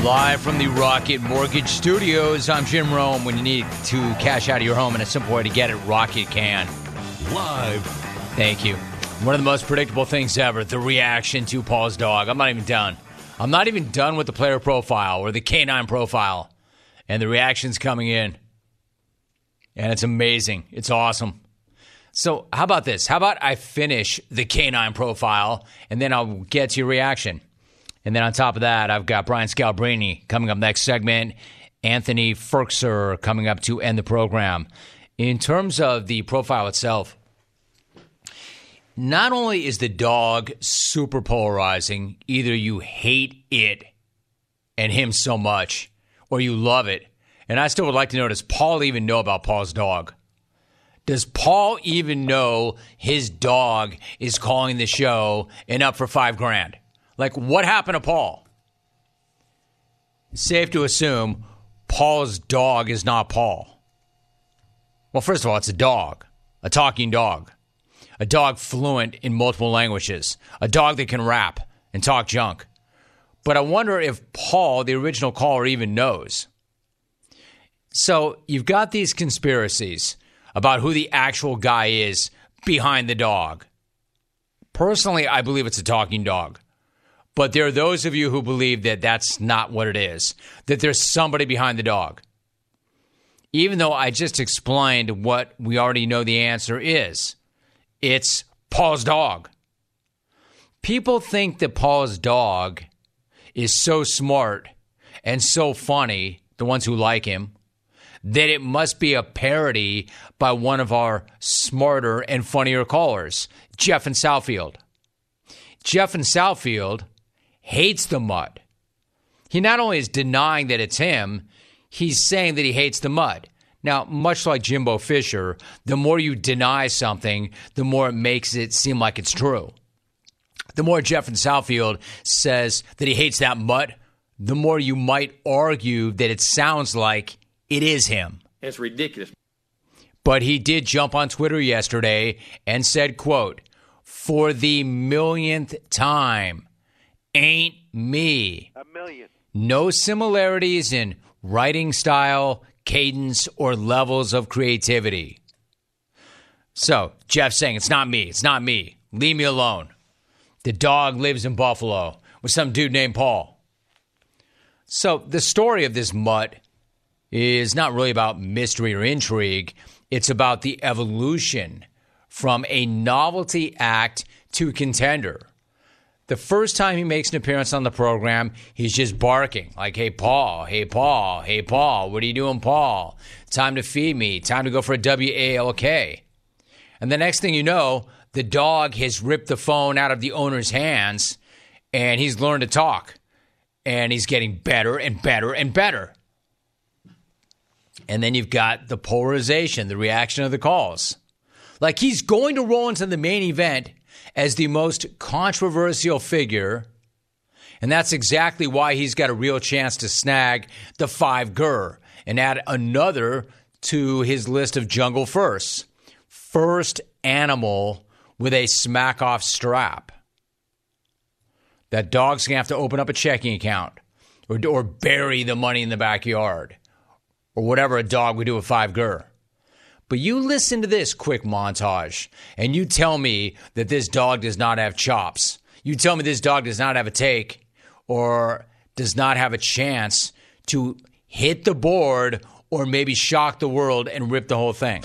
Live from the Rocket Mortgage Studios, I'm Jim Rome. When you need to cash out of your home, and a simple way to get it, Rocket can. Live. Thank you. One of the most predictable things ever, the reaction to Paul's dog. I'm not even done. I'm not even done with the player profile or the canine profile. And the reaction's coming in. And it's amazing. It's awesome. So how about this? How about I finish the canine profile, and then I'll get to your reaction. And then on top of that, I've got Brian Scalabrine coming up next segment. Anthony Firkser coming up to end the program. In terms of the profile itself, not only is the dog super polarizing, either you hate it and him so much, or you love it. And I still would like to know, does Paul even know about Paul's dog? Does Paul even know his dog is calling the show and up for $5,000? Like, what happened to Paul? Safe to assume Paul's dog is not Paul. Well, first of all, it's a dog, a talking dog, a dog fluent in multiple languages, a dog that can rap and talk junk. But I wonder if Paul, the original caller, even knows. So you've got these conspiracies about who the actual guy is behind the dog. Personally, I believe it's a talking dog. But there are those of you who believe that that's not what it is, that there's somebody behind the dog. Even though I just explained what we already know the answer is. It's Paul's dog. People think that Paul's dog is so smart and so funny, the ones who like him, that it must be a parody by one of our smarter and funnier callers, Jeff in Southfield. Jeff in Southfield hates the mud. He not only is denying that it's him, he's saying that he hates the mud. Now, much like Jimbo Fisher, the more you deny something, the more it makes it seem like it's true. The more Jeff in Southfield says that he hates that mud, the more you might argue that it sounds like it is him. It's ridiculous. But he did jump on Twitter yesterday and said, quote, "For the millionth time, ain't me." A million. No similarities in writing style, cadence, or levels of creativity. So, Jeff's saying, it's not me. It's not me. Leave me alone. The dog lives in Buffalo with some dude named Paul. So, the story of this mutt is not really about mystery or intrigue. It's about the evolution from a novelty act to contender. The first time he makes an appearance on the program, he's just barking like, hey, Paul, hey, Paul, hey, Paul, what are you doing, Paul? Time to feed me. Time to go for a WALK. And the next thing you know, the dog has ripped the phone out of the owner's hands, and he's learned to talk. And he's getting better and better and better. And then you've got the polarization, the reaction of the calls. Like, he's going to roll into the main event as the most controversial figure, and that's exactly why he's got a real chance to snag the $5,000 and add another to his list of jungle firsts. First animal with a smack-off strap. That dog's going to have to open up a checking account or bury the money in the backyard or whatever a dog would do with $5,000. But you listen to this quick montage, and you tell me that this dog does not have chops. You tell me this dog does not have a take or does not have a chance to hit the board or maybe shock the world and rip the whole thing.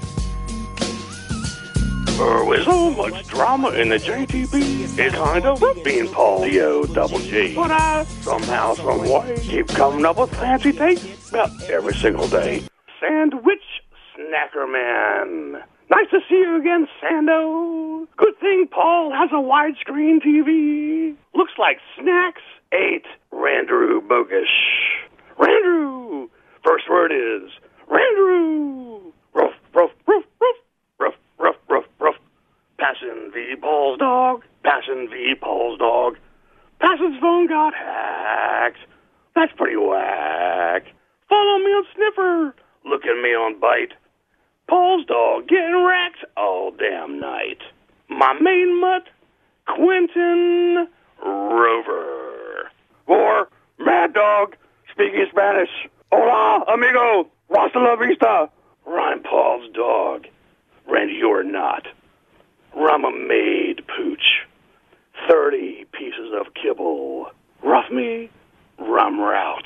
With so much drama in the JTB, it's kind of rough being Paul D-O-double-G. But I, somehow, some way, keep coming up with fancy takes about every single day. Sandwich Snacker Man. Nice to see you again, Sando. Good thing Paul has a widescreen TV. Looks like Snacks ate Randrew Bogus. Randrew! First word is Randrew! Ruff, ruff, ruff, ruff. Ruff, ruff, ruff, ruff. Passion v. Paul's dog. Passion v. Paul's dog. Passion's phone got hacked. That's pretty whack. Follow me on Sniffer. Look at me on Bite. Paul's dog getting racked all damn night. My main mutt, Quentin Rover. For Mad Dog, speaking Spanish. Hola, amigo. Hasta la vista. Ryan Paul's dog. Randy, you're not. Rama made pooch. 30 pieces of kibble. Rough me, rum route.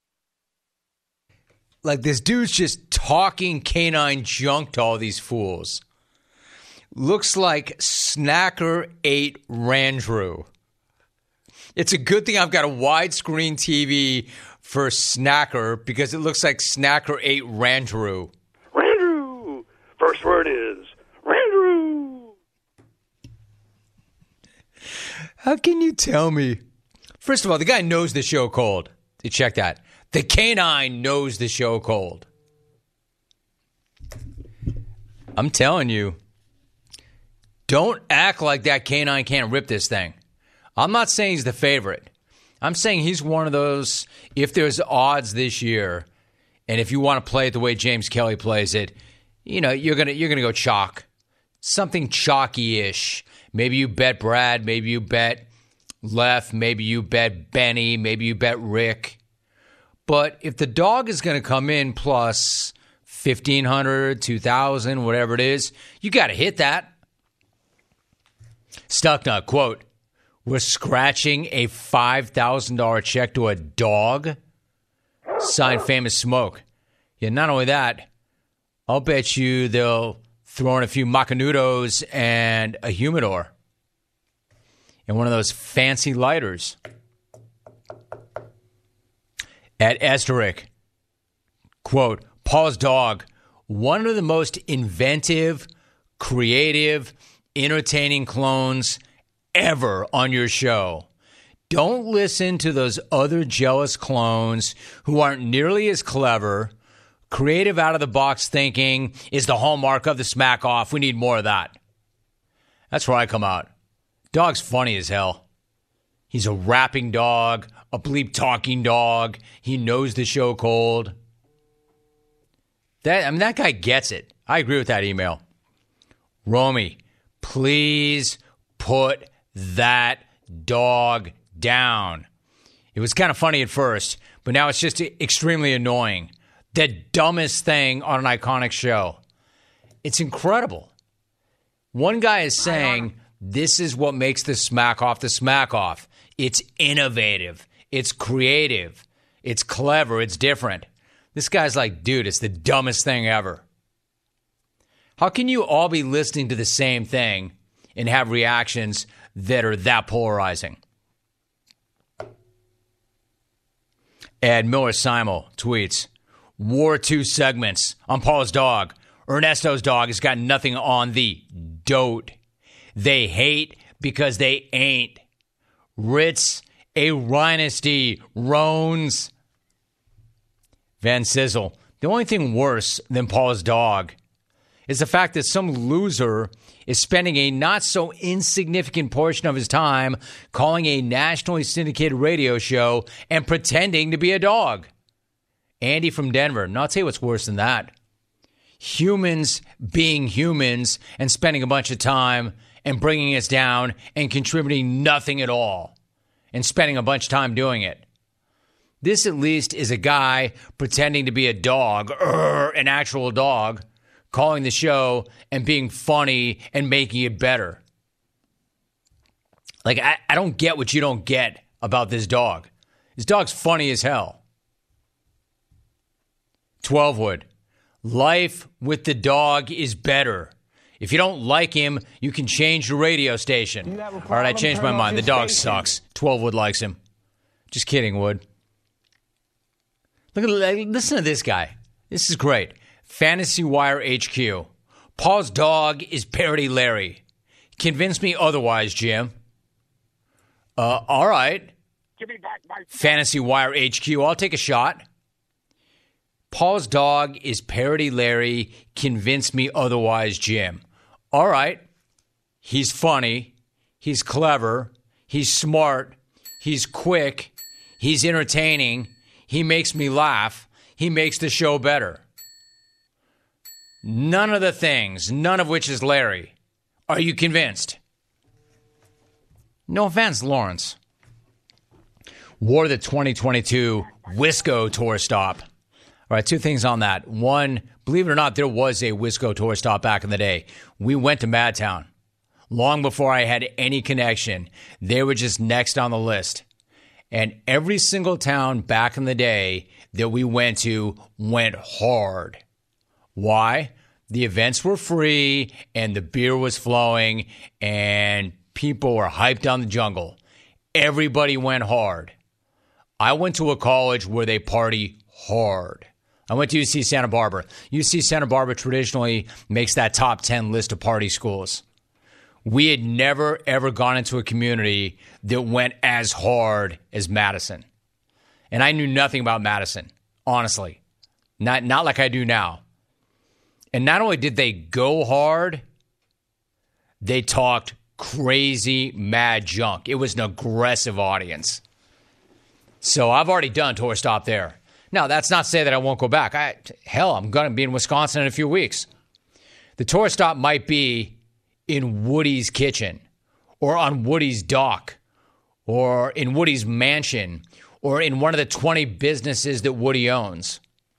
Like, this dude's just talking canine junk to all these fools. Looks like Snacker ate Randrew. It's a good thing I've got a widescreen TV for Snacker because it looks like Snacker ate Randrew. Randrew! First word is Randrew! How can you tell me? First of all, the guy knows the show cold. Check that. The canine knows the show cold. I'm telling you, don't act like that canine can't rip this thing. I'm not saying he's the favorite. I'm saying he's one of those, if there's odds this year, and if you want to play it the way James Kelly plays it, you know, you're gonna go chalk. Something chalky-ish. Maybe you bet Brad, maybe you bet Left, maybe you bet Benny, maybe you bet Rick. But if the dog is going to come in plus 1,500, 2,000, whatever it is, you got to hit that. Stucknut, quote, "We're scratching a $5,000 check to a dog?" Signed Famous Smoke. Yeah, not only that, I'll bet you they'll throw in a few Macanudos and a humidor. And one of those fancy lighters. At Esteric, quote, "Paul's dog, one of the most inventive, creative, entertaining clones ever on your show. Don't listen to those other jealous clones who aren't nearly as clever. Creative out-of-the-box thinking is the hallmark of the smack off. We need more of that." That's where I come out. Dog's funny as hell. He's a rapping dog, a bleep talking dog. He knows the show cold. That guy gets it. I agree with that email. Romy, please put that dog down. It was kind of funny at first, but now it's just extremely annoying. The dumbest thing on an iconic show. It's incredible. One guy is saying, this is what makes the smack off the smack off. It's innovative. It's creative. It's clever. It's different. This guy's like, dude, it's the dumbest thing ever. How can you all be listening to the same thing and have reactions that are that polarizing? Ed Miller Simo tweets, "War 2 segments on Paul's dog. Ernesto's dog has got nothing on the dote. They hate because they ain't. Ritz, a rhinesty, Roans." Van Sizzle, "The only thing worse than Paul's dog is the fact that some loser is spending a not so insignificant portion of his time calling a nationally syndicated radio show and pretending to be a dog." Andy from Denver, "No, I'll tell you what's worse than that. Humans being humans and spending a bunch of time and bringing us down and contributing nothing at all and spending a bunch of time doing it. This at least is a guy pretending to be a dog, an actual dog, calling the show and being funny and making it better. Like, I don't get what you don't get about this dog. This dog's funny as hell." 12wood, "Life with the dog is better. If you don't like him, you can change the radio station." All right, I changed my mind. The dog sucks. 12wood likes him. Just kidding, Wood. Listen to this guy. This is great. Fantasy Wire HQ. "Paul's dog is Parody Larry. Convince me otherwise, Jim." All right. Give me back my Fantasy Wire HQ. I'll take a shot. "Paul's dog is Parody Larry. Convince me otherwise, Jim." All right. He's funny. He's clever. He's smart. He's quick. He's entertaining. He makes me laugh. He makes the show better. None of the things, none of which is Larry. Are you convinced? No offense, Lawrence. wore the 2022 Wisco tour stop. All right, two things on that. One, believe it or not, there was a Wisco tour stop back in the day. We went to Madtown. Long before I had any connection, they were just next on the list. And every single town back in the day that we went to went hard. Why? The events were free and the beer was flowing and people were hyped on the jungle. Everybody went hard. I went to a college where they party hard. I went to UC Santa Barbara. UC Santa Barbara traditionally makes that top 10 list of party schools. We had never, ever gone into a community that went as hard as Madison. And I knew nothing about Madison, honestly. Not like I do now. And not only did they go hard, they talked crazy, mad junk. It was an aggressive audience. So I've already done tour stop there. Now, that's not to say that I won't go back. I'm going to be in Wisconsin in a few weeks. The tour stop might be in Woody's kitchen or on Woody's dock or in Woody's mansion or in one of the 20 businesses that Woody owns.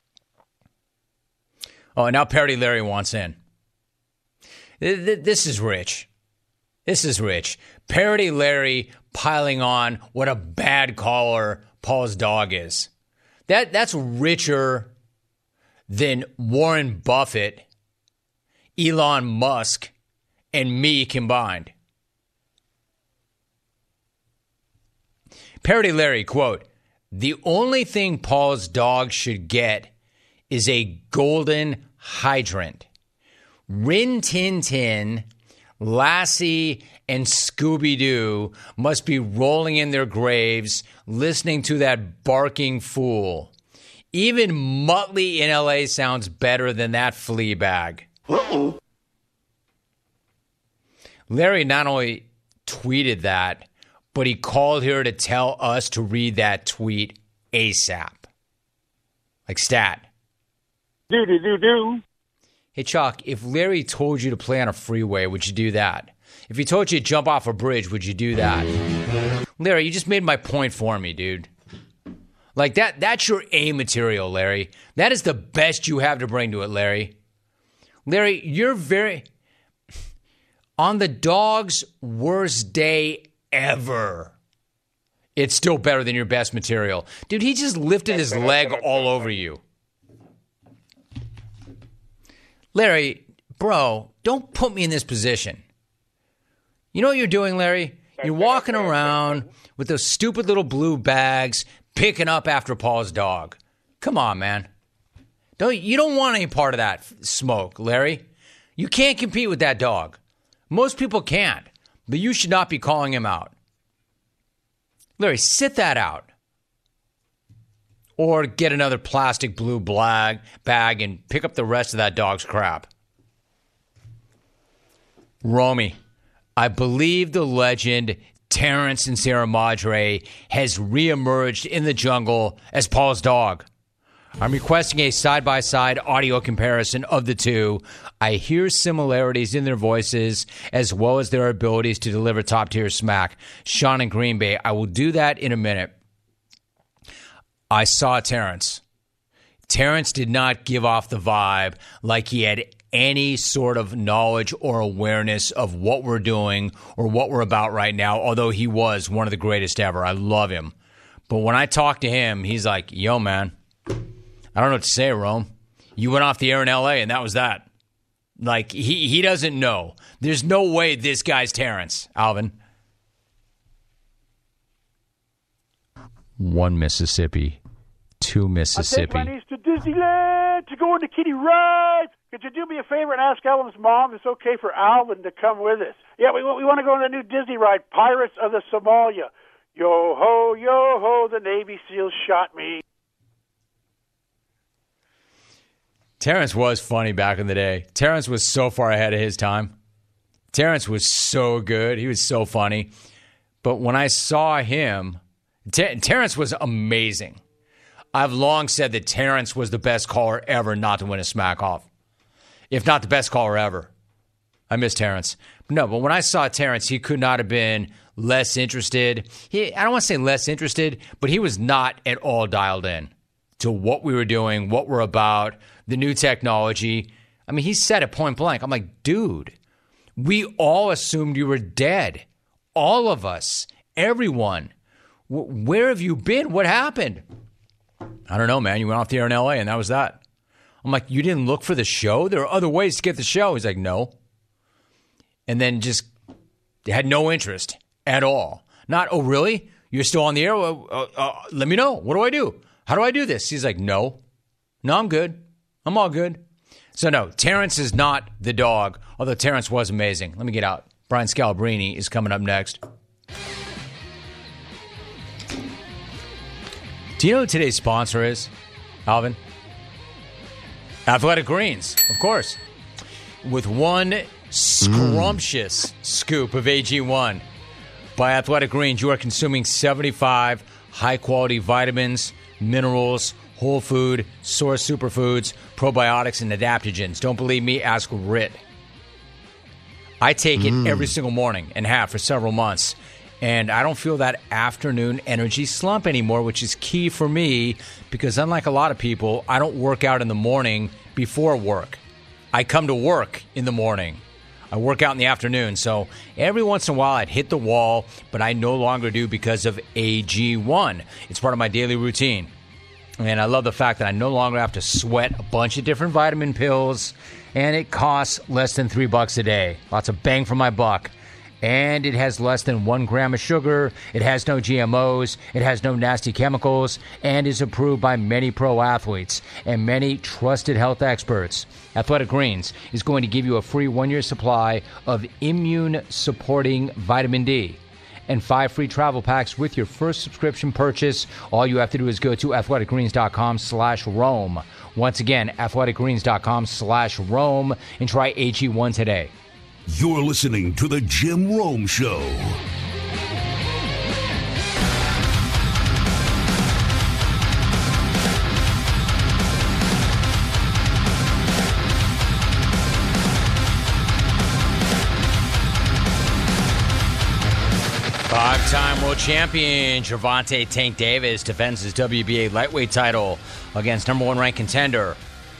Oh, and now Parody Larry wants in. This is rich. This is rich. Parody Larry piling on what a bad caller Paul's dog is. That's richer than Warren Buffett, Elon Musk, and me combined. Parody Larry, quote, "The only thing Paul's dog should get is a golden hydrant. Rin Tin Tin, Lassie, and Scooby-Doo must be rolling in their graves listening to that barking fool. Even Muttley in LA sounds better than that flea bag." Uh-oh. Larry not only tweeted that, but he called here to tell us to read that tweet ASAP. Like stat. Do. Hey, Chuck, if Larry told you to play on a freeway, would you do that? If he told you to jump off a bridge, would you do that? Larry, you just made my point for me, dude. Like, that's your A material, Larry. That is the best you have to bring to it, Larry. Larry, you're very... On the dog's worst day ever, it's still better than your best material. Dude, he just lifted his leg all over you. Larry, bro, don't put me in this position. You know what you're doing, Larry? You're walking around with those stupid little blue bags, picking up after Paul's dog. Come on, man. You don't want any part of that smoke, Larry. You can't compete with that dog. Most people can't, but you should not be calling him out. Larry, sit that out. Or get another plastic blue bag and pick up the rest of that dog's crap. Romy, I believe the legend Terrence and Sierra Madre has reemerged in the jungle as Paul's dog. I'm requesting a side-by-side audio comparison of the two. I hear similarities in their voices as well as their abilities to deliver top-tier smack. Sean in Green Bay, I will do that in a minute. I saw Terrence. Terrence did not give off the vibe like he had any sort of knowledge or awareness of what we're doing or what we're about right now, although he was one of the greatest ever. I love him. But when I talked to him, he's like, yo, man, I don't know what to say, Rome. You went off the air in L.A., and that was that. Like, he doesn't know. There's no way this guy's Terrence, Alvin. One Mississippi. Two Mississippi. I take my niece to Disneyland to go on the kiddie rides. Could you do me a favor and ask Alvin's mom if it's okay for Alvin to come with us? Yeah, we want to go on the new Disney ride, Pirates of the Somalia. Yo-ho, the Navy SEALs shot me. Terrence was funny back in the day. Terrence was so far ahead of his time. Terrence was so good. He was so funny. But when I saw him, Terrence was amazing. I've long said that Terrence was the best caller ever not to win a smack off. If not the best caller ever. I miss Terrence. No, but when I saw Terrence, he could not have been less interested. I don't want to say less interested, but he was not at all dialed in to what we were doing, what we're about, the new technology. I mean, he said it point blank. I'm like, dude, we all assumed you were dead. All of us, everyone. Where have you been? What happened? I don't know, man. You went off the air in L.A. and that was that. I'm like, you didn't look for the show? There are other ways to get the show. He's like, no. And then just had no interest at all. Not, oh, really? You're still on the air? Let me know. What do I do? How do I do this? He's like, no. No, I'm good. I'm all good. So, no, Terrence is not the dog, although Terrence was amazing. Let me get out. Brian Scalabrine is coming up next. Do you know who today's sponsor is, Alvin? Athletic Greens, of course. With one scrumptious scoop of AG1 by Athletic Greens, you are consuming 75 high-quality vitamins, minerals, whole food, source superfoods, probiotics, and adaptogens. Don't believe me? Ask Rit. I take it every single morning and have for several months. And I don't feel that afternoon energy slump anymore, which is key for me because unlike a lot of people, I don't work out in the morning before work. I come to work in the morning. I work out in the afternoon. So every once in a while I'd hit the wall, but I no longer do because of AG1. It's part of my daily routine. And I love the fact that I no longer have to sweat a bunch of different vitamin pills, and it costs less than $3 a day. Lots of bang for my buck. And it has less than 1 gram of sugar. It has no GMOs. It has no nasty chemicals and is approved by many pro athletes and many trusted health experts. Athletic Greens is going to give you a free 1-year supply of immune-supporting vitamin D and 5 free travel packs with your first subscription purchase. All you have to do is go to athleticgreens.com/Rome. Once again, athleticgreens.com/Rome and try AG1 today. You're listening to The Jim Rome Show. Five-time world champion Gervonta Tank Davis defends his WBA lightweight title against number 1 ranked contender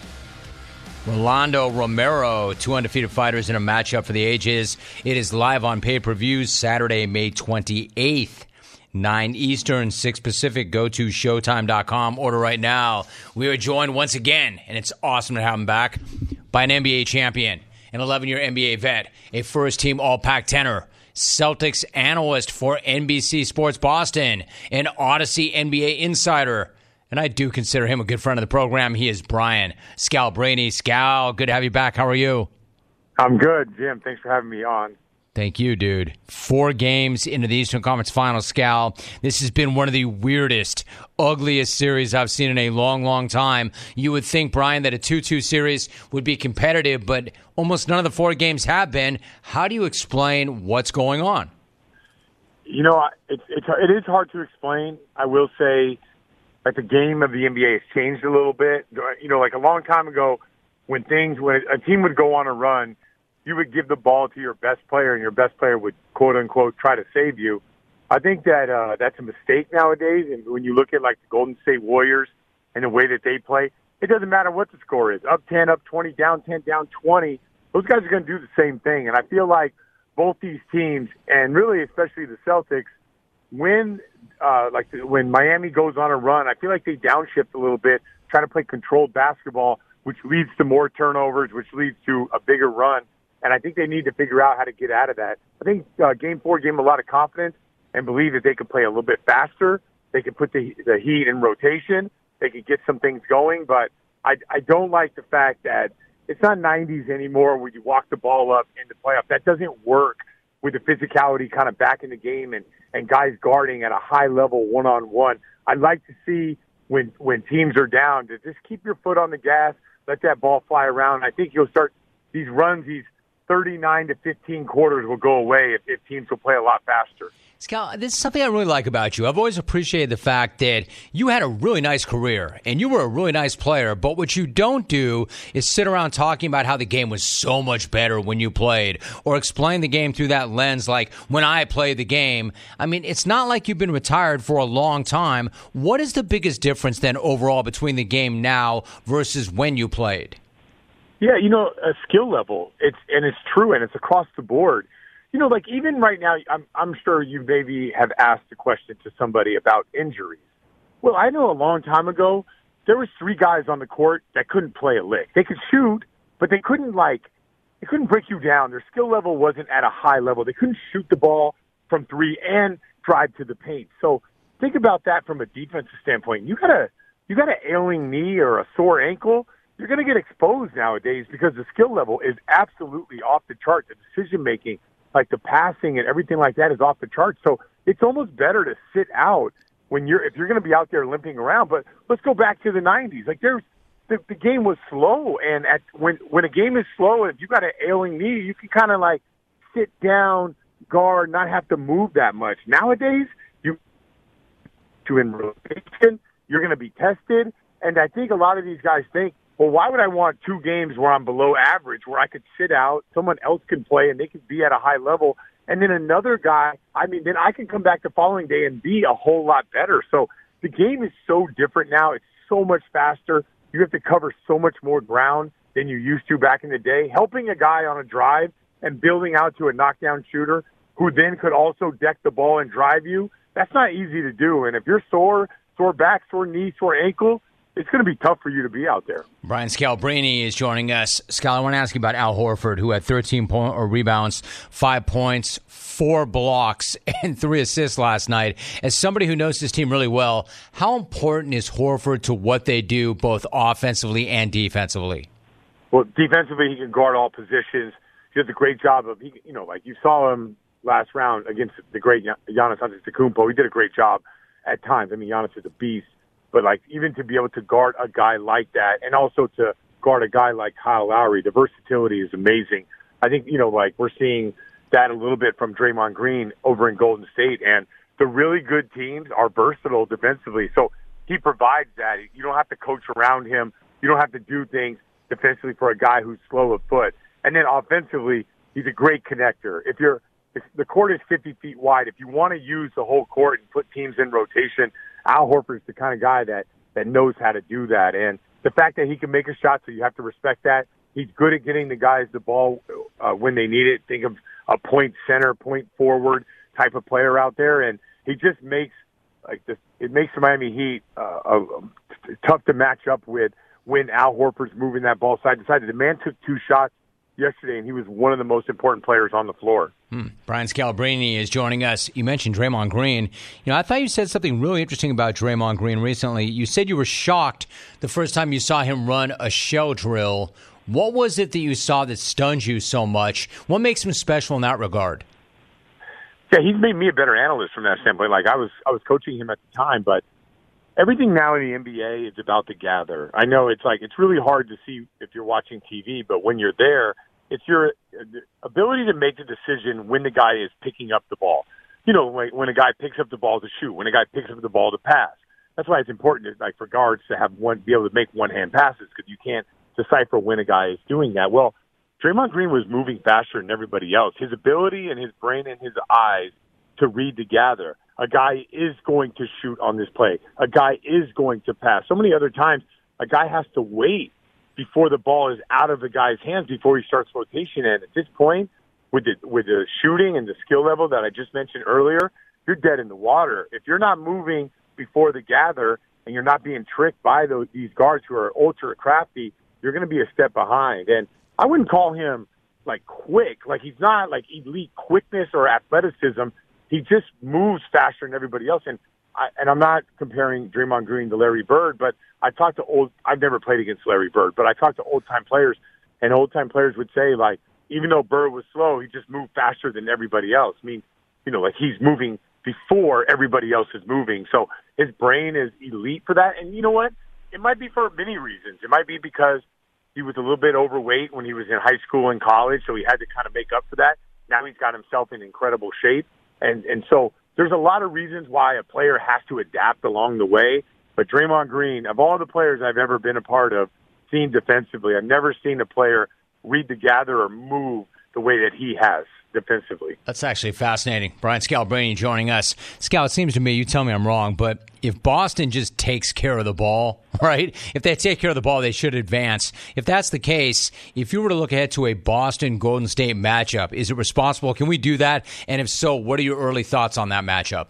Rolando Romero. 2 undefeated fighters in a matchup for the ages. It is live on pay-per-view Saturday, May 28th. 9 Eastern, 6 Pacific. Go to Showtime.com. Order right now. We are joined once again, and it's awesome to have him back, by an NBA champion, an 11-year NBA vet, a first-team All-Pac-10er, Celtics analyst for NBC Sports Boston, an Odyssey NBA insider. And I do consider him a good friend of the program. He is Brian Scalabrine. Scal, good to have you back. How are you? I'm good, Jim. Thanks for having me on. Thank you, dude. 4 games into the Eastern Conference Finals, Scal. This has been one of the weirdest, ugliest series I've seen in a long, long time. You would think, Brian, that a 2-2 series would be competitive, but almost none of the 4 games have been. How do you explain what's going on? You know, it is hard to explain. I will say, like, the game of the NBA has changed a little bit. You know, like a long time ago, when a team would go on a run, you would give the ball to your best player, and your best player would, quote unquote, try to save you. I think that that's a mistake nowadays. And when you look at like the Golden State Warriors and the way that they play, it doesn't matter what the score is. Up 10, up 20, down 10, down 20. Those guys are going to do the same thing. And I feel like both these teams, and really especially the Celtics, when Miami goes on a run, I feel like they downshift a little bit, try to play controlled basketball, which leads to more turnovers, which leads to a bigger run. And I think they need to figure out how to get out of that. I think Game 4 gave them a lot of confidence and believe that they could play a little bit faster. They could put the Heat in rotation. They could get some things going. But I don't like the fact that it's not 90s anymore where you walk the ball up in the playoff. That doesn't work with the physicality kind of back in the game and guys guarding at a high level one-on-one. I'd like to see when teams are down to just keep your foot on the gas, let that ball fly around. I think you'll start these runs, these 39 to 15 quarters will go away if teams will play a lot faster. Scal, this is something I really like about you. I've always appreciated the fact that you had a really nice career and you were a really nice player, but what you don't do is sit around talking about how the game was so much better when you played or explain the game through that lens like when I played the game. I mean, it's not like you've been retired for a long time. What is the biggest difference then overall between the game now versus when you played? Yeah, a skill level. It's true, and it's across the board. Like even right now, I'm sure you maybe have asked a question to somebody about injuries. Well, I know a long time ago, there was 3 guys on the court that couldn't play a lick. They could shoot, but they couldn't break you down. Their skill level wasn't at a high level. They couldn't shoot the ball from 3 and drive to the paint. So think about that from a defensive standpoint. You got an ailing knee or a sore ankle, you're going to get exposed nowadays because the skill level is absolutely off the chart. The decision making, like the passing and everything like that, is off the charts. So it's almost better to sit out if you're going to be out there limping around. But let's go back to the 90s. Like the game was slow, and when a game is slow, if you got an ailing knee, you can kind of like sit down, guard, not have to move that much. Nowadays, you're in rotation, you're going to be tested, and I think a lot of these guys think, well, why would I want 2 games where I'm below average, where I could sit out, someone else can play, and they could be at a high level, and then another guy, then I can come back the following day and be a whole lot better. So the game is so different now. It's so much faster. You have to cover so much more ground than you used to back in the day. Helping a guy on a drive and building out to a knockdown shooter who then could also deck the ball and drive you, that's not easy to do. And if you're sore back, sore knee, sore ankle, it's going to be tough for you to be out there. Brian Scalabrine is joining us. Scal, I want to ask you about Al Horford, who had 13 rebounds, 5 points, 4 blocks, and 3 assists last night. As somebody who knows this team really well, how important is Horford to what they do, both offensively and defensively? Well, defensively, he can guard all positions. He does a great job of, like you saw him last round against the great Giannis Antetokounmpo. He did a great job at times. Giannis is a beast. But, even to be able to guard a guy like that and also to guard a guy like Kyle Lowry, the versatility is amazing. I think, we're seeing that a little bit from Draymond Green over in Golden State. And the really good teams are versatile defensively. So he provides that. You don't have to coach around him. You don't have to do things defensively for a guy who's slow of foot. And then offensively, he's a great connector. If the court is 50 feet wide, if you want to use the whole court and put teams in rotation, Al Horford's the kind of guy that knows how to do that. And the fact that he can make a shot, so you have to respect that. He's good at getting the guys the ball when they need it. Think of a point center, point forward type of player out there. And he just makes it makes the Miami Heat tough to match up with when Al Horford's moving that ball side to side. The man took 2 shots yesterday, and he was one of the most important players on the floor. Brian Scalabrine is joining us. You mentioned Draymond Green. I thought you said something really interesting about Draymond Green recently. You said you were shocked the first time you saw him run a shell drill. What was it that you saw that stunned you so much? What makes him special in that regard? Yeah, he's made me a better analyst from that standpoint. I was coaching him at the time, but everything now in the NBA is about the gather. I know it's really hard to see if you're watching TV, but when you're there, it's your ability to make the decision when the guy is picking up the ball. When a guy picks up the ball to shoot, when a guy picks up the ball to pass. That's why it's important, for guards to have be able to make one-hand passes, because you can't decipher when a guy is doing that. Well, Draymond Green was moving faster than everybody else. His ability and his brain and his eyes to read the gather. A guy is going to shoot on this play. A guy is going to pass. So many other times, a guy has to wait before the ball is out of the guy's hands before he starts rotation. And at this point, with the shooting and the skill level that I just mentioned earlier, you're dead in the water. If you're not moving before the gather and you're not being tricked by these guards who are ultra crafty, you're going to be a step behind. And I wouldn't call him quick. He's not elite quickness or athleticism. He just moves faster than everybody else. And I'm not comparing Draymond Green to Larry Bird, but I've never played against Larry Bird, but I talked to old-time players, and old-time players would say, even though Bird was slow, he just moved faster than everybody else. He's moving before everybody else is moving. So his brain is elite for that. And you know what? It might be for many reasons. It might be because he was a little bit overweight when he was in high school and college, so he had to kind of make up for that. Now he's got himself in incredible shape. And so there's a lot of reasons why a player has to adapt along the way. But Draymond Green, of all the players I've ever been a part of, seen defensively, I've never seen a player read the gather or move the way that he has defensively. That's actually fascinating. Brian Scalabrine joining us. Scal, it seems to me, you tell me I'm wrong, but if Boston just takes care of the ball, right? If they take care of the ball, they should advance. If that's the case, if you were to look ahead to a Boston-Golden State matchup, is it responsible? Can we do that? And if so, what are your early thoughts on that matchup?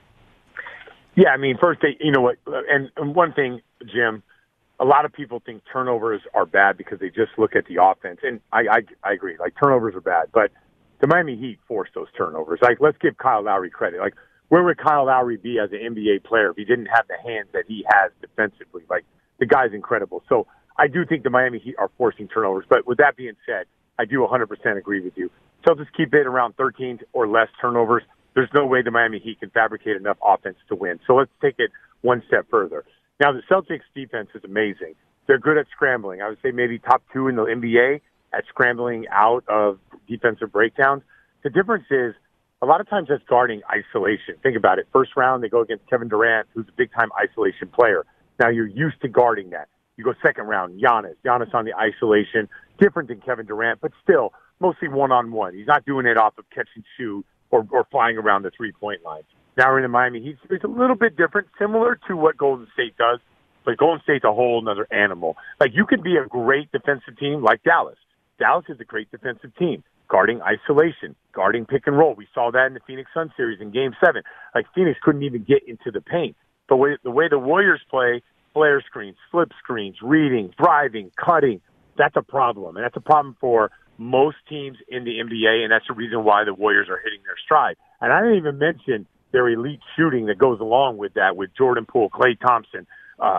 Yeah, I mean, first, you know what, and one thing, Jim, a lot of people think turnovers are bad because they just look at the offense. And I agree. Like, turnovers are bad. But the Miami Heat forced those turnovers. Like, let's give Kyle Lowry credit. Like, where would Kyle Lowry be as an NBA player if he didn't have the hands that he has defensively? Like, the guy's incredible. So I do think the Miami Heat are forcing turnovers. But with that being said, I do 100% agree with you. Celtics keep it around 13 or less turnovers. There's no way the Miami Heat can fabricate enough offense to win. So let's take it one step further. Now, the Celtics defense is amazing. They're good at scrambling. I would say maybe top 2 in the NBA at scrambling out of defensive breakdowns. The difference is a lot of times that's guarding isolation. Think about it. First round, they go against Kevin Durant, who's a big-time isolation player. Now, you're used to guarding that. You go second round, Giannis on the isolation, different than Kevin Durant, but still mostly one-on-one. He's not doing it off of catch and shoot or flying around the three-point line. Now we're in the Miami Heat. It's a little bit different, similar to what Golden State does, but Golden State's a whole other animal. Like, you could be a great defensive team like Dallas. Dallas is a great defensive team, guarding isolation, guarding pick and roll. We saw that in the Phoenix Suns series in Game 7. Like, Phoenix couldn't even get into the paint. But the way the Warriors play, flare screens, flip screens, reading, driving, cutting, that's a problem. And that's a problem for most teams in the NBA, and that's the reason why the Warriors are hitting their stride. And I didn't even mention their elite shooting that goes along with that, with Jordan Poole, Klay Thompson,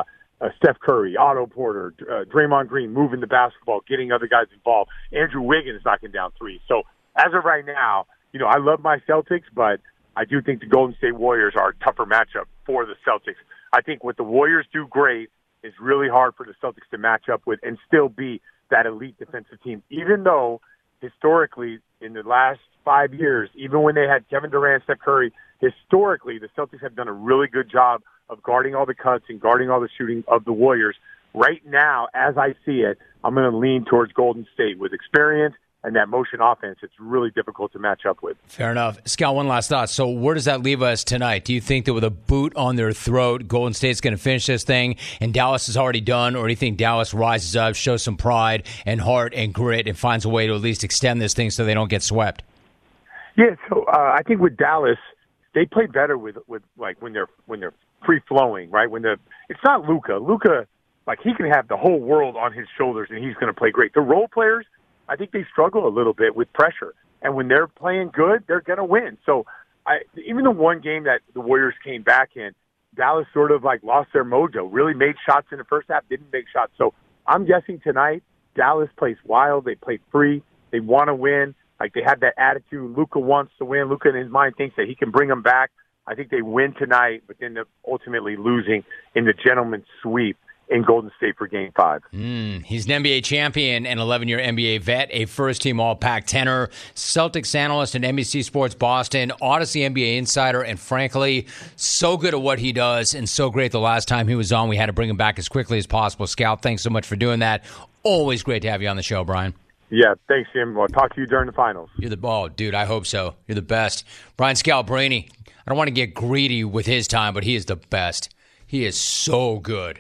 Steph Curry, Otto Porter, Draymond Green moving the basketball, getting other guys involved, Andrew Wiggins knocking down threes. So as of right now, you know, I love my Celtics, but I do think the Golden State Warriors are a tougher matchup for the Celtics. I think what the Warriors do great is really hard for the Celtics to match up with and still be that elite defensive team, even though historically in the last 5 years, even when they had Kevin Durant, Steph Curry, historically the Celtics have done a really good job of guarding all the cuts and guarding all the shooting of the Warriors. Right now, as I see it, I'm going to lean towards Golden State with experience and that motion offense. It's really difficult to match up with. Fair enough. Scal, one last thought. So where does that leave us tonight? Do you think that with a boot on their throat, Golden State's going to finish this thing and Dallas is already done? Or do you think Dallas rises up, shows some pride and heart and grit and finds a way to at least extend this thing so they don't get swept? Yeah, so I think with Dallas, they play better with like when they're free flowing, right? It's not Luka. Luka, like, he can have the whole world on his shoulders and he's going to play great. The role players, I think they struggle a little bit with pressure. And when they're playing good, they're going to win. So even the one game that the Warriors came back in, Dallas sort of like lost their mojo, really made shots in the first half, didn't make shots. So I'm guessing tonight Dallas plays wild. They play free. They want to win. Like, they have that attitude. Luka wants to win. Luka in his mind thinks that he can bring them back. I think they win tonight, but then they're ultimately losing in the gentleman's sweep in Golden State for Game 5. He's an NBA champion, an 11-year NBA vet, a first-team All-Pac-10er, Celtics analyst at NBC Sports Boston, Odyssey NBA insider, and frankly, so good at what he does and so great the last time he was on. We had to bring him back as quickly as possible. Scout, thanks so much for doing that. Always great to have you on the show, Brian. Yeah, thanks, Jim. I'll talk to you during the finals. You're the ball, dude. I hope so. You're the best. Brian Scalabrine, I don't want to get greedy with his time, but he is the best. He is so good.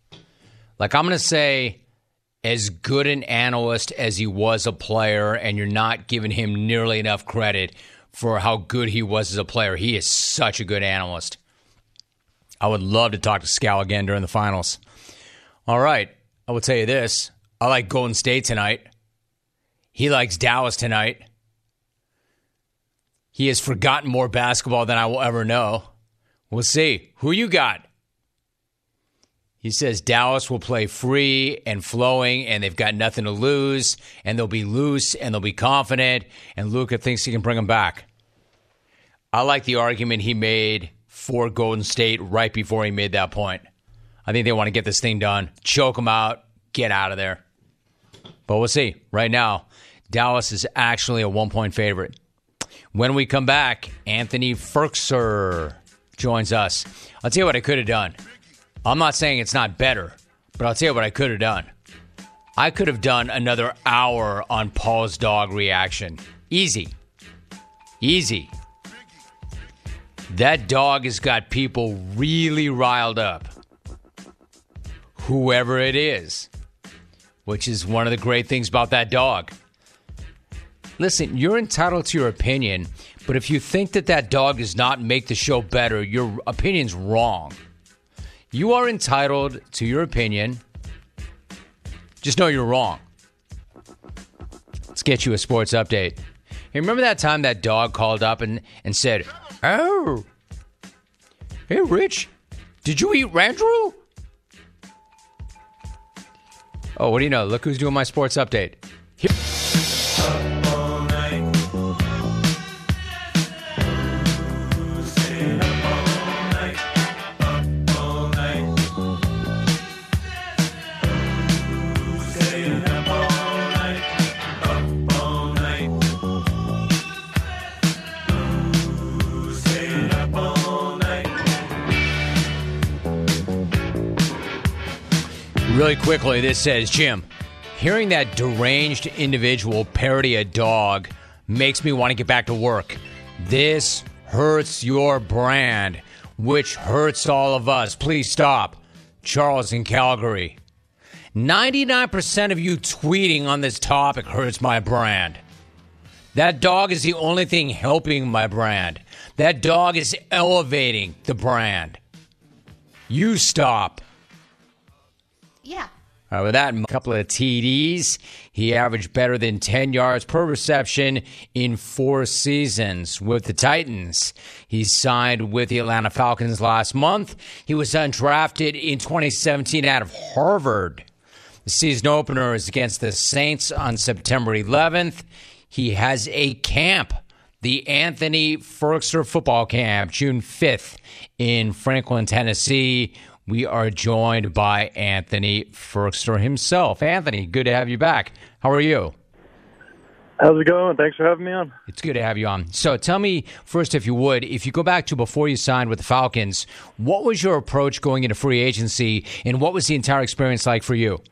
Like, I'm going to say as good an analyst as he was a player, and you're not giving him nearly enough credit for how good he was as a player. He is such a good analyst. I would love to talk to Scal again during the finals. All right. I will tell you this. I like Golden State tonight. He likes Dallas tonight. He has forgotten more basketball than I will ever know. We'll see. Who you got? He says Dallas will play free and flowing, and they've got nothing to lose, and they'll be loose, and they'll be confident, and Luka thinks he can bring them back. I like the argument he made for Golden State right before he made that point. I think they want to get this thing done, choke them out, get out of there. But we'll see. Right now, Dallas is actually a 1-point favorite. When we come back, Anthony Firkser joins us. I'll tell you what I could have done. I'm not saying it's not better, but I'll tell you what I could have done. I could have done another hour on Paul's dog reaction. Easy. That dog has got people really riled up. Whoever it is. Which is one of the great things about that dog. Listen, you're entitled to your opinion, but if you think that dog does not make the show better, your opinion's wrong. You are entitled to your opinion. Just know you're wrong. Let's get you a sports update. Hey, remember that time that dog called up and said, "Oh, hey, Rich, did you eat Randrew?" Oh, what do you know? Look who's doing my sports update. Here. Really quickly, this says, Jim, hearing that deranged individual parody a dog makes me want to get back to work. This hurts your brand, which hurts all of us. Please stop. Charles in Calgary. 99% of you tweeting on this topic hurts my brand. That dog is the only thing helping my brand. That dog is elevating the brand. You stop. Yeah. With that, a couple of TDs. He averaged better than 10 yards per reception in 4 seasons with the Titans. He signed with the Atlanta Falcons last month. He was undrafted in 2017 out of Harvard. The season opener is against the Saints on September 11th. He has a camp, the Anthony Firkser Football Camp, June 5th in Franklin, Tennessee. We are joined by Anthony Firkser himself. Anthony, good to have you back. How are you? How's it going? Thanks for having me on. It's good to have you on. So tell me first, if you would, if you go back to before you signed with the Falcons, what was your approach going into free agency, and what was the entire experience like for you?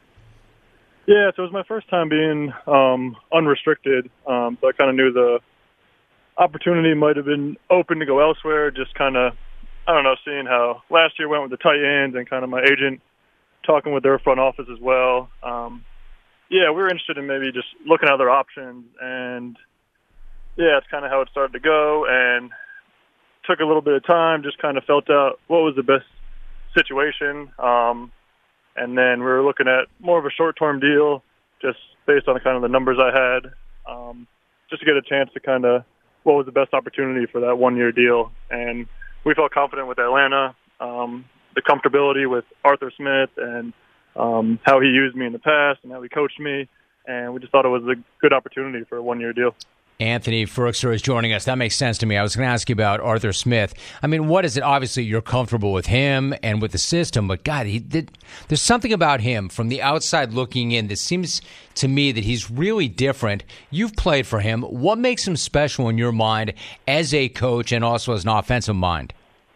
Yeah, so it was my first time being unrestricted, so I kind of knew the opportunity might have been open to go elsewhere, just kind of, I don't know, seeing how last year went with the tight ends and kind of my agent talking with their front office as well. Yeah, we were interested in maybe just looking at other options, and yeah, it's kind of how it started to go, and took a little bit of time, just kind of felt out what was the best situation, and then we were looking at more of a short-term deal, just based on kind of the numbers I had, just to get a chance to kind of what was the best opportunity for that one-year deal, and we felt confident with Atlanta, the comfortability with Arthur Smith and how he used me in the past and how he coached me, and we just thought it was a good opportunity for a one-year deal. Anthony Firkser is joining us. That makes sense to me. I was going to ask you about Arthur Smith. I mean, what is it? Obviously, you're comfortable with him and with the system, but God, there's something about him from the outside looking in that seems to me that he's really different. You've played for him. What makes him special in your mind as a coach and also as an offensive mind?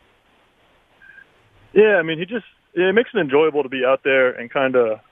Yeah, I mean, it makes it enjoyable to be out there and kind of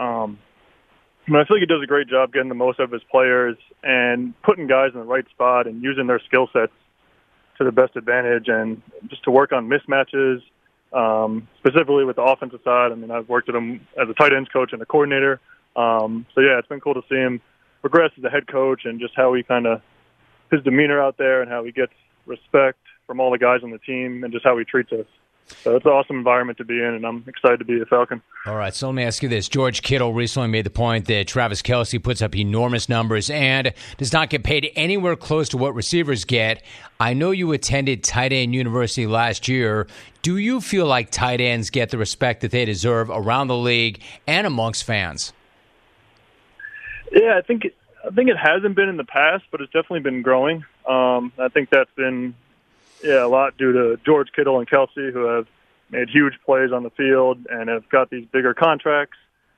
I feel like he does a great job getting the most out of his players and putting guys in the right spot and using their skill sets to the best advantage, and just to work on mismatches, specifically with the offensive side. I mean, I've worked with him as a tight ends coach and a coordinator. So, yeah, it's been cool to see him progress as a head coach and just how he his demeanor out there and how he gets respect from all the guys on the team and just how he treats us. So it's an awesome environment to be in, and I'm excited to be a Falcon. All right, so let me ask you this. George Kittle recently made the point that Travis Kelce puts up enormous numbers and does not get paid anywhere close to what receivers get. I know you attended tight end university last year. Do you feel like tight ends get the respect that they deserve around the league and amongst fans? Yeah, I think it hasn't been in the past, but it's definitely been growing. I think that's been a lot due to George Kittle and Kelce, who have made huge plays on the field and have got these bigger contracts.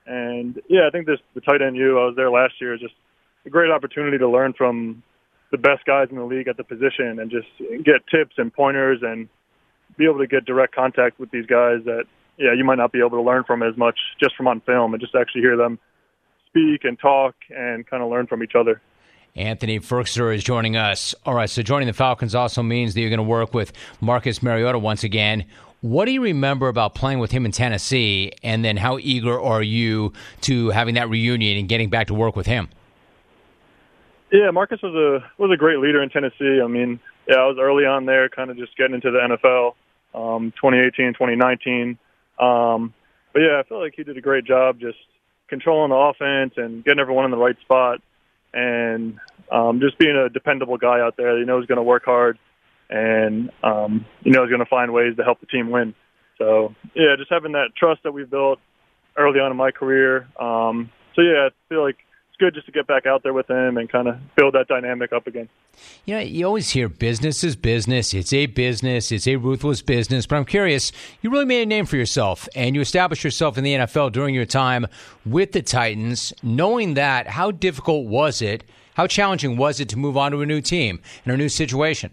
And, I think the tight end I was there last year, is just a great opportunity to learn from the best guys in the league at the position and just get tips and pointers and be able to get direct contact with these guys that, you might not be able to learn from as much just from on film, and just actually hear them speak and talk and kind of learn from each other. Anthony Firkser is joining us. All right, so joining the Falcons also means that you're going to work with Marcus Mariota once again. What do you remember about playing with him in Tennessee, and then how eager are you to having that reunion and getting back to work with him? Yeah, Marcus was a great leader in Tennessee. I mean, I was early on there, kind of just getting into the NFL, 2018, 2019. But I feel like he did a great job just controlling the offense and getting everyone in the right spot, and just being a dependable guy out there. He's going to work hard, and he's going to find ways to help the team win. So just having that trust that we've built early on in my career. I feel like it's good just to get back out there with him and kind of build that dynamic up again. You always hear business is business. It's a business. It's a ruthless business. But I'm curious, you really made a name for yourself, and you established yourself in the NFL during your time with the Titans. Knowing that, how difficult was it? How challenging was it to move on to a new team and a new situation?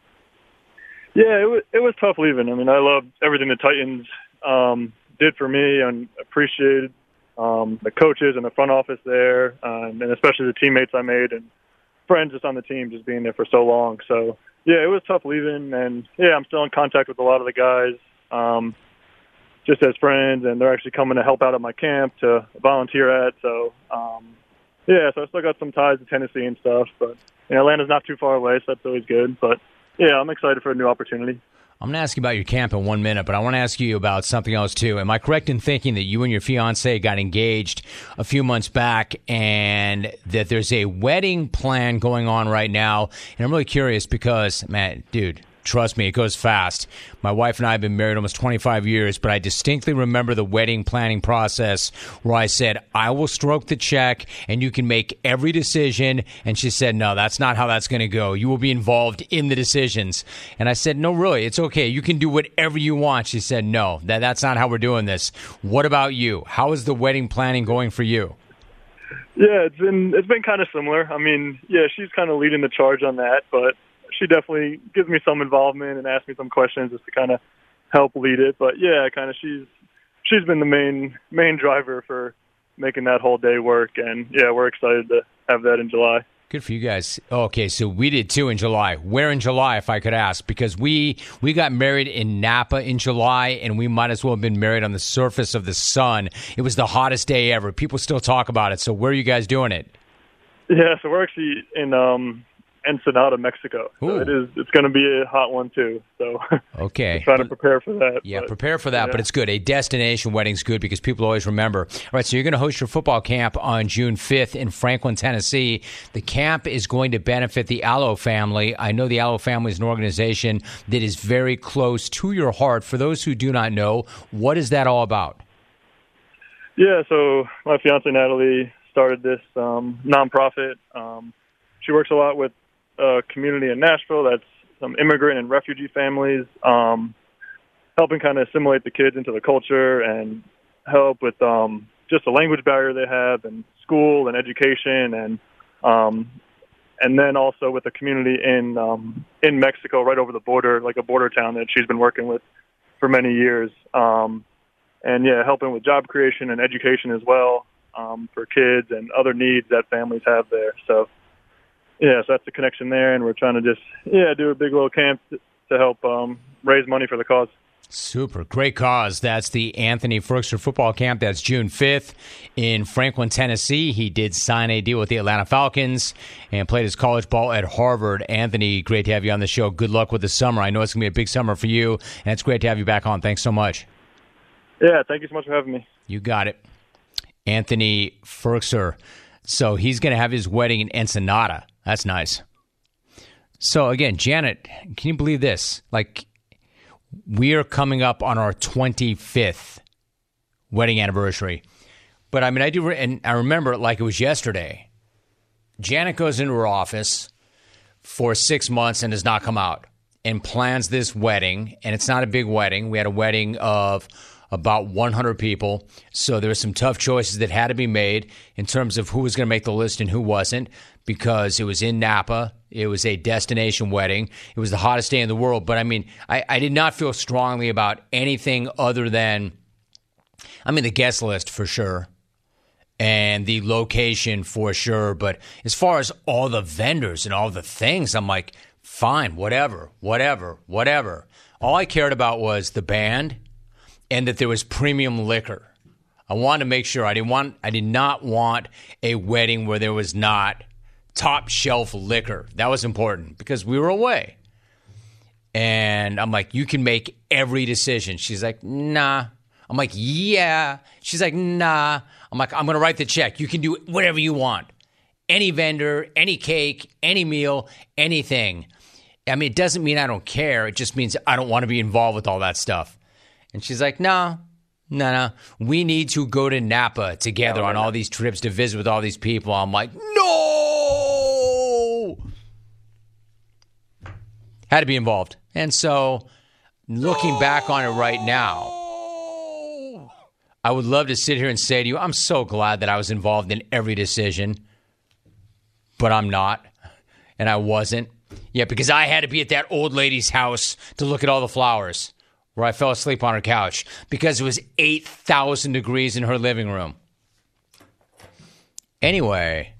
Yeah, it was tough leaving. I mean, I loved everything the Titans did for me and appreciated the coaches and the front office there, and especially the teammates I made and friends just on the team, just being there for so long. So, it was tough leaving, and, I'm still in contact with a lot of the guys just as friends, and they're actually coming to help out at my camp to volunteer at. So, so I still got some ties to Tennessee and stuff, but Atlanta's not too far away, so that's always good. But, I'm excited for a new opportunity. I'm going to ask you about your camp in 1 minute, but I want to ask you about something else, too. Am I correct in thinking that you and your fiancée got engaged a few months back and that there's a wedding plan going on right now? And I'm really curious because, man, dude, trust me, it goes fast. My wife and I have been married almost 25 years, but I distinctly remember the wedding planning process where I said, I will stroke the check and you can make every decision. And she said, no, that's not how that's going to go. You will be involved in the decisions. And I said, no, really, it's okay. You can do whatever you want. She said, no, that's not how we're doing this. What about you? How is the wedding planning going for you? Yeah, it's been kind of similar. I mean, she's kind of leading the charge on that, but she definitely gives me some involvement and asks me some questions just to kind of help lead it. But kind of she's been the main driver for making that whole day work. And we're excited to have that in July. Good for you guys. Okay, so we did too in July. Where in July, if I could ask? Because we got married in Napa in July, and we might as well have been married on the surface of the sun. It was the hottest day ever. People still talk about it. So where are you guys doing it? Yeah, so we're actually in Ensenada, Mexico. So it's going to be a hot one too. So okay, trying to prepare for that. Yeah, prepare for that. But it's good. A destination wedding's good because people always remember. All right, so you're going to host your football camp on June 5th in Franklin, Tennessee. The camp is going to benefit the Allo family. I know the Allo family is an organization that is very close to your heart. For those who do not know, what is that all about? Yeah, so my fiance Natalie started this nonprofit. She works a lot with community in Nashville that's some immigrant and refugee families, helping kind of assimilate the kids into the culture and help with just the language barrier they have and school and education, and then also with the community in Mexico right over the border, like a border town that she's been working with for many years, and helping with job creation and education as well for kids and other needs that families have there. So that's the connection there, and we're trying to just, do a big little camp to help raise money for the cause. Super. Great cause. That's the Anthony Firkser football camp. That's June 5th in Franklin, Tennessee. He did sign a deal with the Atlanta Falcons and played his college ball at Harvard. Anthony, great to have you on the show. Good luck with the summer. I know it's going to be a big summer for you, and it's great to have you back on. Thanks so much. Yeah, thank you so much for having me. You got it. Anthony Firkser. So he's going to have his wedding in Ensenada. That's nice. So, again, Janet, can you believe this? Like, we are coming up on our 25th wedding anniversary. But, I mean, and I remember it like it was yesterday. Janet goes into her office for 6 months and does not come out and plans this wedding. And it's not a big wedding. We had a wedding of about 100 people. So there were some tough choices that had to be made in terms of who was going to make the list and who wasn't, because it was in Napa. It was a destination wedding. It was the hottest day in the world. But, I mean, I did not feel strongly about anything other than, the guest list for sure and the location for sure. But as far as all the vendors and all the things, I'm like, fine, whatever. All I cared about was the band and that there was premium liquor. I wanted to make sure I did not want a wedding where there was not top shelf liquor. That was important because we were away. And I'm like, you can make every decision. She's like, nah. I'm like, yeah. She's like, nah. I'm like, I'm going to write the check. You can do whatever you want. Any vendor, any cake, any meal, anything. It doesn't mean I don't care. It just means I don't want to be involved with all that stuff. And she's like, no. We need to go to Napa together on all these trips to visit with all these people. I'm like, no! Had to be involved. And so, looking back on it right now, I would love to sit here and say to you, I'm so glad that I was involved in every decision, but I'm not, and I wasn't. Yeah, because I had to be at that old lady's house to look at all the flowers, where I fell asleep on her couch because it was 8,000 degrees in her living room. Anyway,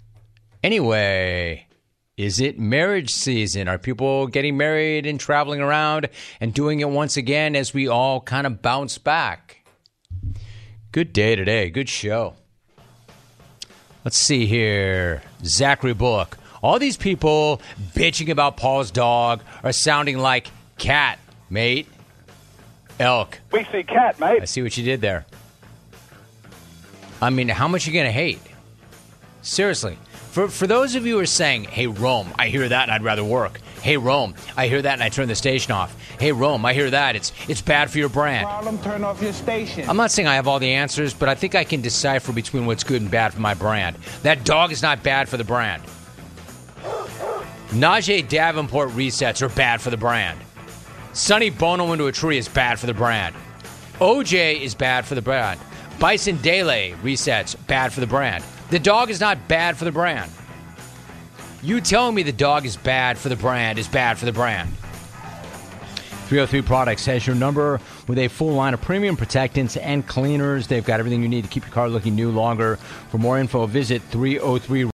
is it marriage season? Are people getting married and traveling around and doing it once again as we all kind of bounce back? Good day today. Good show. Let's see here. Zachary Bullock. All these people bitching about Paul's dog are sounding like cat, mate. Elk. We say cat, mate. I see what you did there. How much are you going to hate? Seriously. For those of you who are saying, hey, Rome, I hear that and I'd rather work. Hey, Rome, I hear that and I turn the station off. Hey, Rome, I hear that. It's bad for your brand. Problem, turn off your station. I'm not saying I have all the answers, but I think I can decipher between what's good and bad for my brand. That dog is not bad for the brand. Najee Davenport resets are bad for the brand. Sonny Bono into a tree is bad for the brand. OJ is bad for the brand. Bison Dele resets, bad for the brand. The dog is not bad for the brand. You telling me the dog is bad for the brand is bad for the brand. 303 Products has your number with a full line of premium protectants and cleaners. They've got everything you need to keep your car looking new longer. For more info, visit 303